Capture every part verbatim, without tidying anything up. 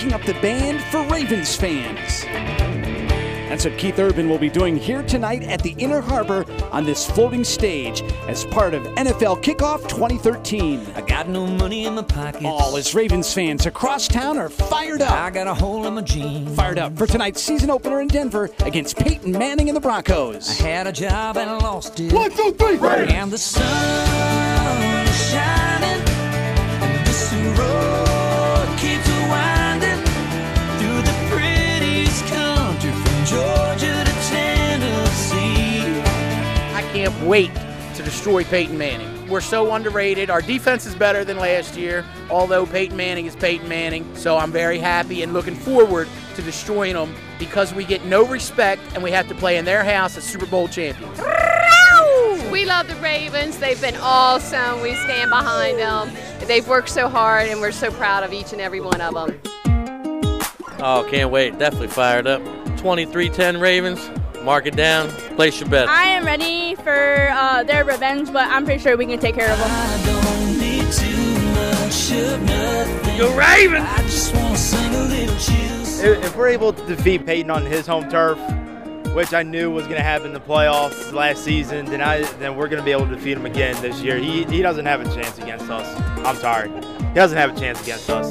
breaking up the band for Ravens fans. That's what Keith Urban will be doing here tonight at the Inner Harbor on this floating stage as part of N F L Kickoff twenty thirteen. I got no money in my pocket. All as Ravens fans across town are fired up. I got a hole in my jeans. Fired up for tonight's season opener in Denver against Peyton Manning and the Broncos. I had a job and I lost it. One, two, three, Ravens! And the sun is shining, and this road keeps winding through the prettiest country from Georgia to Tennessee. I can't wait to destroy Peyton Manning. We're so underrated. Our defense is better than last year, although Peyton Manning is Peyton Manning. So I'm very happy and looking forward to destroying them because we get no respect and we have to play in their house as Super Bowl champions. We love the Ravens. They've been awesome. We stand behind them. They've worked so hard, and we're so proud of each and every one of them. Oh, can't wait. Definitely fired up. twenty-three ten Ravens. Mark it down. Place your bet. I am ready for uh, their revenge, but I'm pretty sure we can take care of them. I don't need too much of nothing. Go Ravens! I just want to sing a little cheers. If we're able to defeat Peyton on his home turf, which I knew was going to happen in the playoffs last season, then I then we're going to be able to defeat him again this year. He he doesn't have a chance against us. I'm sorry. He doesn't have a chance against us.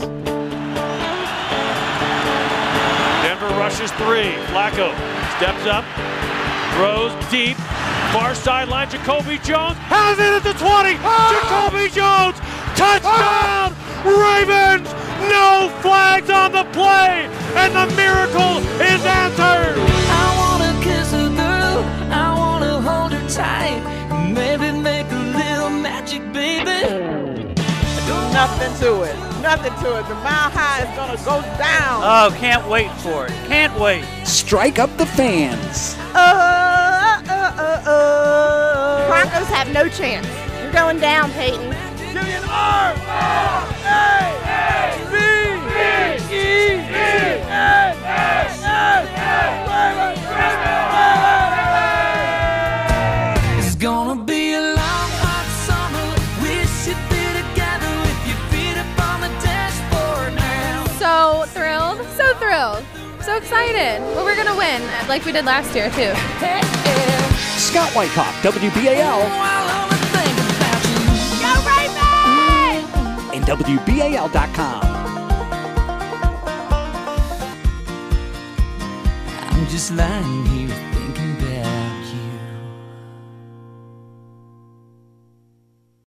Denver rushes three. Flacco steps up, throws deep, far sideline. Jacoby Jones has it at the twenty. Jacoby Jones, touchdown! Ravens, no flags on the play, and the miracle is answered. I wanna kiss a girl, I wanna hold her tight, maybe make a little magic, baby. Nothing to it. Nothing to it. The Mile High is going to go down. Oh, can't wait for it. Can't wait. Strike up the fans. Uh, uh, uh, uh. Broncos have no chance. You're going down, Peyton. Give me an R, R, A, A, B, B, E, E, A, A, A, It's gonna be a long, hot summer. We should be together with your feet up on the dashboard now. So thrilled. So thrilled. So excited. Well, we're going to win, like we did last year, too. Hey, yeah. Scott Whitehoff, W B A L, Oh, I'll only think about you. Go Ravens! and W B A L dot com. I'm just lying here